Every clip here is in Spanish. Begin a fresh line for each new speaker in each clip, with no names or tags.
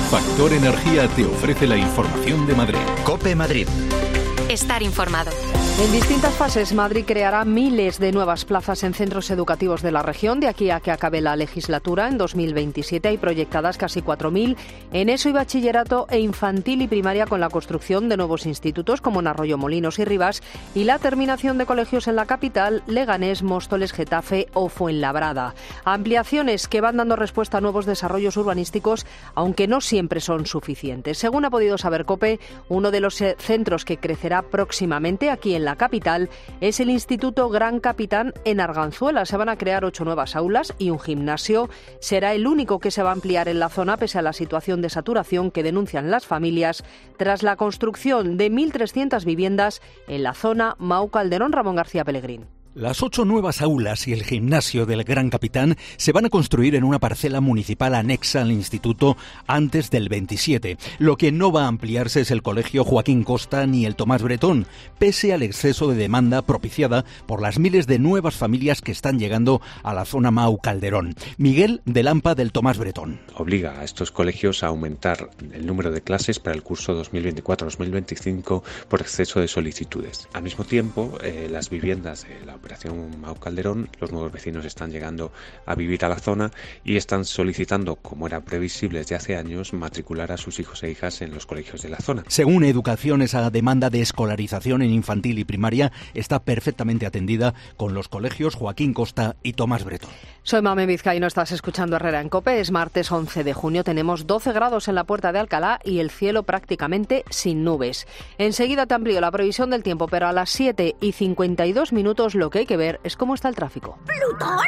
Factor Energía te ofrece la información de Madrid.
COPE Madrid.
Estar informado.
En distintas fases, Madrid creará miles de nuevas plazas en centros educativos de la región de aquí a que acabe la legislatura. En 2027 hay proyectadas casi 4.000 en ESO y bachillerato e infantil y primaria, con la construcción de nuevos institutos como en Arroyomolinos y Rivas y la terminación de colegios en la capital, Leganés, Móstoles, Getafe o Fuenlabrada. Ampliaciones que van dando respuesta a nuevos desarrollos urbanísticos, aunque no siempre son suficientes. Según ha podido saber COPE, uno de los centros que crecerá próximamente aquí en la capital es el Instituto Gran Capitán en Arganzuela. Se van a crear 8 nuevas aulas y un gimnasio. Será el único que se va a ampliar en la zona, pese a la situación de saturación que denuncian las familias tras la construcción de 1.300 viviendas en la zona Mau Calderón. Ramón García Pellegrín.
Las 8 nuevas aulas y el gimnasio del Gran Capitán se van a construir en una parcela municipal anexa al instituto antes del 27. Lo que no va a ampliarse es el colegio Joaquín Costa ni el Tomás Bretón, pese al exceso de demanda propiciada por las miles de nuevas familias que están llegando a la zona Mau Calderón. Miguel de Lampa del Tomás Bretón.
Obliga a estos colegios a aumentar el número de clases para el curso 2024-2025 por exceso de solicitudes. Al mismo tiempo, las viviendas de la Operación Mau Calderón, los nuevos vecinos están llegando a vivir a la zona y están solicitando, como era previsible desde hace años, matricular a sus hijos e hijas en los colegios de la zona.
Según Educación, esa demanda de escolarización en infantil y primaria está perfectamente atendida con los colegios Joaquín Costa y Tomás Bretón.
Soy Mame Vizcaíno, estás escuchando Herrera en COPE. Es martes 11 de junio, tenemos 12 grados en la Puerta de Alcalá y el cielo prácticamente sin nubes. Enseguida te amplío la previsión del tiempo, pero a las 7:52 lo que hay que ver es cómo está el tráfico.
¿Plutón?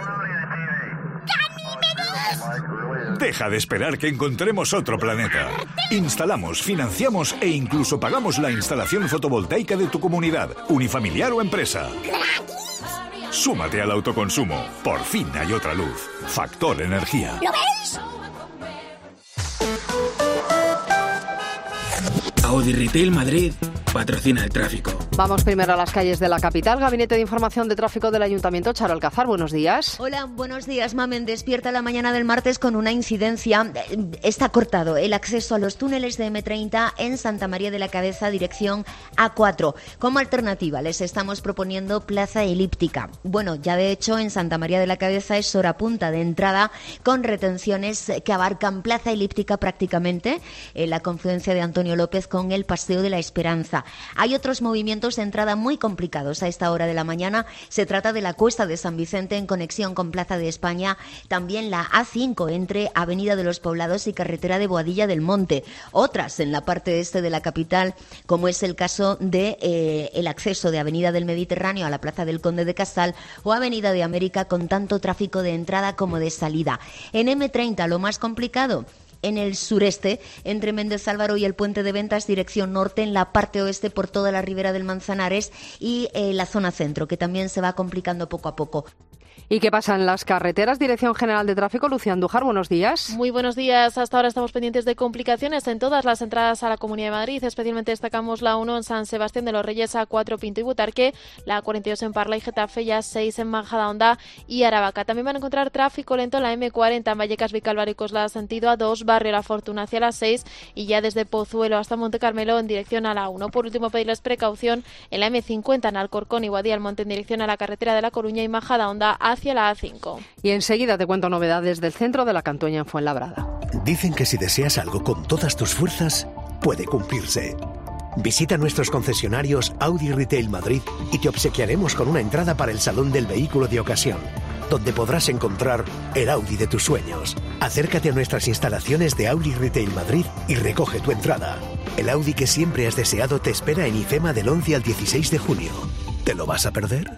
¡Ganímedes!
Deja de esperar que encontremos otro planeta. Instalamos, financiamos e incluso pagamos la instalación fotovoltaica de tu comunidad, unifamiliar o empresa. Súmate al autoconsumo. Por fin hay otra luz. Factor Energía.
¿Lo ves?
Audi Retail Madrid patrocina el tráfico.
Vamos primero a las calles de la capital. Gabinete de Información de Tráfico del Ayuntamiento, Charo Alcázar, buenos días.
Hola, buenos días. Mamen despierta la mañana del martes con una incidencia. Está cortado el acceso a los túneles de M30 en Santa María de la Cabeza, dirección A4. Como alternativa les estamos proponiendo Plaza Elíptica. Bueno, ya de hecho en Santa María de la Cabeza es hora punta de entrada, con retenciones que abarcan Plaza Elíptica prácticamente, en la confluencia de Antonio López con el Paseo de la Esperanza. Hay otros movimientos de entrada muy complicados a esta hora de la mañana. Se trata de la Cuesta de San Vicente en conexión con Plaza de España, también la A5 entre Avenida de los Poblados y Carretera de Boadilla del Monte. Otras en la parte este de la capital, como es el caso de el acceso de Avenida del Mediterráneo a la Plaza del Conde de Casal o Avenida de América, con tanto tráfico de entrada como de salida. En M30 lo más complicado en el sureste, entre Méndez Álvaro y el Puente de Ventas, dirección norte, en la parte oeste por toda la ribera del Manzanares y la zona centro, que también se va complicando poco a poco.
¿Y qué pasa en las carreteras? Dirección General de Tráfico, Lucía Andújar, buenos días.
Muy buenos días. Hasta ahora estamos pendientes de complicaciones en todas las entradas a la Comunidad de Madrid. Especialmente destacamos la 1 en San Sebastián de los Reyes, A4 Pinto y Butarque, la 42 en Parla y Getafe, ya 6 en Majadahonda y Aravaca. También van a encontrar tráfico lento en la M40 en Vallecas, Vicálvaro y Coslada, sentido A2, Barrio La Fortuna hacia las 6 y ya desde Pozuelo hasta Monte Carmelo en dirección a la 1. Por último, pedirles precaución en la M50 en Alcorcón y Guadía del Monte en dirección a la carretera de La Coruña y Majadahonda hacia la A5.
Y enseguida te cuento novedades del centro de la Cantueña en Fuenlabrada.
Dicen que si deseas algo con todas tus fuerzas, puede cumplirse. Visita nuestros concesionarios Audi Retail Madrid y te obsequiaremos con una entrada para el Salón del Vehículo de Ocasión, donde podrás encontrar el Audi de tus sueños. Acércate a nuestras instalaciones de Audi Retail Madrid y recoge tu entrada. El Audi que siempre has deseado te espera en IFEMA del 11 al 16 de junio. ¿Te lo vas a perder?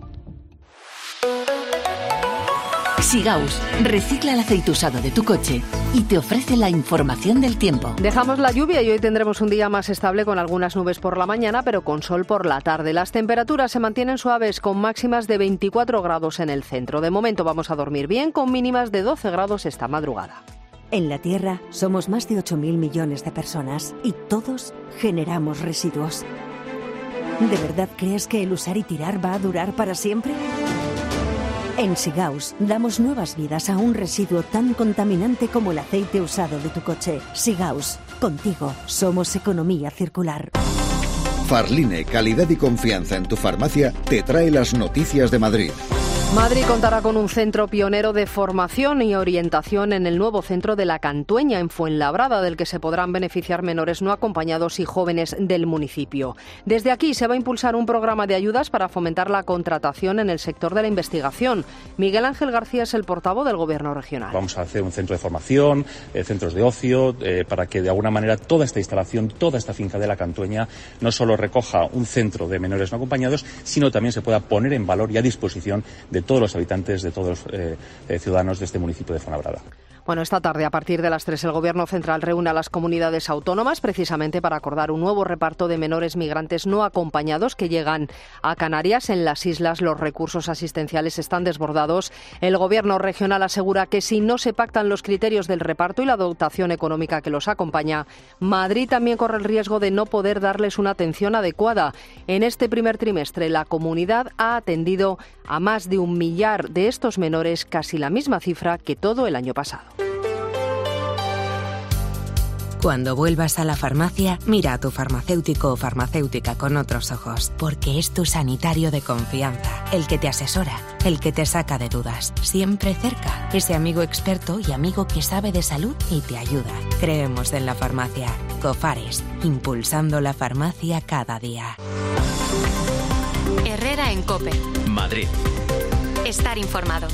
Sigaus recicla el aceite usado de tu coche y te ofrece la información del tiempo.
Dejamos la lluvia y hoy tendremos un día más estable con algunas nubes por la mañana, pero con sol por la tarde. Las temperaturas se mantienen suaves con máximas de 24 grados en el centro. De momento vamos a dormir bien con mínimas de 12 grados esta madrugada.
En la Tierra somos más de 8.000 millones de personas y todos generamos residuos. ¿De verdad crees que el usar y tirar va a durar para siempre? En Sigaus damos nuevas vidas a un residuo tan contaminante como el aceite usado de tu coche. Sigaus, contigo somos economía circular.
Farline, calidad y confianza en tu farmacia, te trae las noticias de Madrid.
Madrid contará con un centro pionero de formación y orientación en el nuevo centro de La Cantueña, en Fuenlabrada, del que se podrán beneficiar menores no acompañados y jóvenes del municipio. Desde aquí se va a impulsar un programa de ayudas para fomentar la contratación en el sector de la investigación. Miguel Ángel García es el portavoz del Gobierno regional.
Vamos a hacer un centro de formación, centros de ocio, para que de alguna manera toda esta instalación, toda esta finca de La Cantueña, no solo recoja un centro de menores no acompañados, sino también se pueda poner en valor y a disposición de todos los habitantes, de todos los ciudadanos de este municipio de Fuenlabrada.
Bueno, esta tarde, a partir de las 3, el Gobierno central reúne a las comunidades autónomas precisamente para acordar un nuevo reparto de menores migrantes no acompañados que llegan a Canarias. En las islas los recursos asistenciales están desbordados. El Gobierno regional asegura que si no se pactan los criterios del reparto y la dotación económica que los acompaña, Madrid también corre el riesgo de no poder darles una atención adecuada. En este primer trimestre, la comunidad ha atendido a más de 1 millar de estos menores, casi la misma cifra que todo el año pasado.
Cuando vuelvas a la farmacia, mira a tu farmacéutico o farmacéutica con otros ojos, porque es tu sanitario de confianza, el que te asesora, el que te saca de dudas, siempre cerca, ese amigo experto y amigo que sabe de salud y te ayuda. Creemos en la farmacia. Cofares, impulsando la farmacia cada día.
Herrera en COPE.
Madrid.
Estar informado.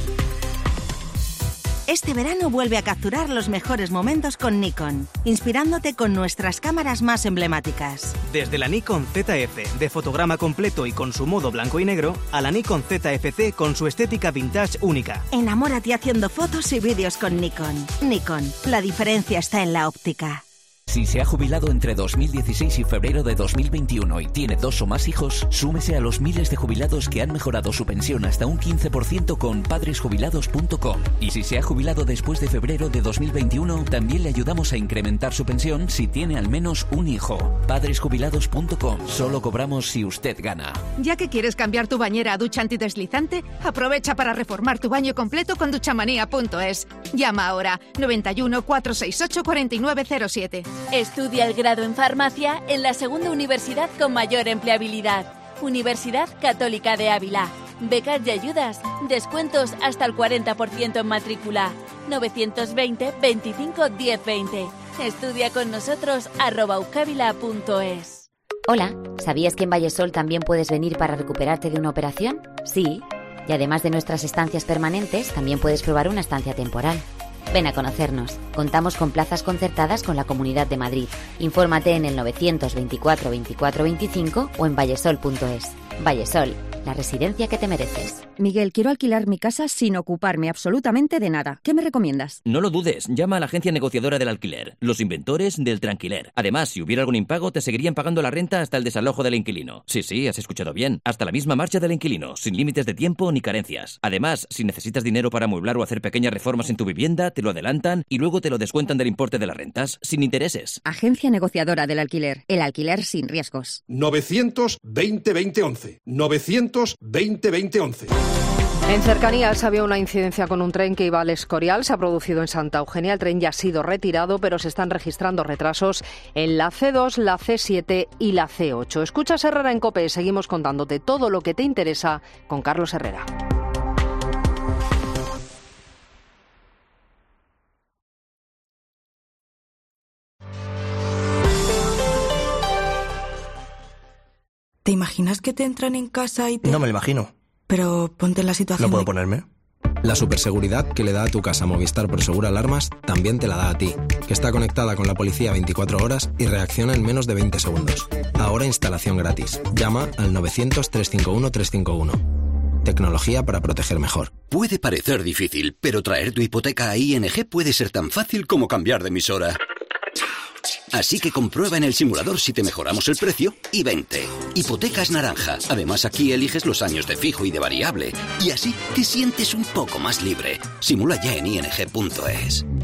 Este verano vuelve a capturar los mejores momentos con Nikon, inspirándote con nuestras cámaras más emblemáticas.
Desde la Nikon ZF, de fotograma completo y con su modo blanco y negro, a la Nikon ZFC con su estética vintage única.
Enamórate haciendo fotos y vídeos con Nikon. Nikon, la diferencia está en la óptica.
Si se ha jubilado entre 2016 y febrero de 2021 y tiene 2 o más hijos, súmese a los miles de jubilados que han mejorado su pensión hasta un 15% con padresjubilados.com. Y si se ha jubilado después de febrero de 2021, también le ayudamos a incrementar su pensión si tiene al menos un hijo. Padresjubilados.com. Solo cobramos si usted gana.
Ya que quieres cambiar tu bañera a ducha antideslizante, aprovecha para reformar tu baño completo con duchamanía.es. Llama ahora 91 468 4907.
Estudia el grado en farmacia en la segunda universidad con mayor empleabilidad. Universidad Católica de Ávila. Becas y ayudas. Descuentos hasta el 40% en matrícula. 920 25 1020. Estudia con nosotros @ucavila.es.
Hola, ¿sabías que en Vallesol también puedes venir para recuperarte de una operación? Sí. Y además de nuestras estancias permanentes, también puedes probar una estancia temporal. Ven a conocernos. Contamos con plazas concertadas con la Comunidad de Madrid. Infórmate en el 924 24 25 o en vallesol.es. Vallesol, la residencia que te mereces.
Miguel, quiero alquilar mi casa sin ocuparme absolutamente de nada. ¿Qué me recomiendas?
No lo dudes, llama a la agencia negociadora del alquiler, los inventores del Tranquiler. Además, si hubiera algún impago, te seguirían pagando la renta hasta el desalojo del inquilino. Sí, has escuchado bien. Hasta la misma marcha del inquilino, sin límites de tiempo ni carencias. Además, si necesitas dinero para amueblar o hacer pequeñas reformas en tu vivienda, te lo adelantan y luego te lo descuentan del importe de las rentas, sin intereses.
Agencia negociadora del alquiler. El alquiler sin riesgos.
920-2011. 920-2011.
En cercanías había una incidencia con un tren que iba al Escorial. Se ha producido en Santa Eugenia. El tren ya ha sido retirado, pero se están registrando retrasos en la C2, la C7 y la C8. Escuchas Herrera en COPE. Seguimos contándote todo lo que te interesa con Carlos Herrera.
¿Te imaginas que te entran en casa y te...?
No me lo imagino.
Pero ponte en la situación.
¿No puedo ponerme? La superseguridad que le da a tu casa Movistar Prosegur Alarmas también te la da a ti, que está conectada con la policía 24 horas y reacciona en menos de 20 segundos. Ahora instalación gratis. Llama al 900-351-351. Tecnología para proteger mejor.
Puede parecer difícil, pero traer tu hipoteca a ING puede ser tan fácil como cambiar de emisora. Así que comprueba en el simulador si te mejoramos el precio y vente. Hipotecas Naranja. Además, aquí eliges los años de fijo y de variable. Y así te sientes un poco más libre. Simula ya en ing.es.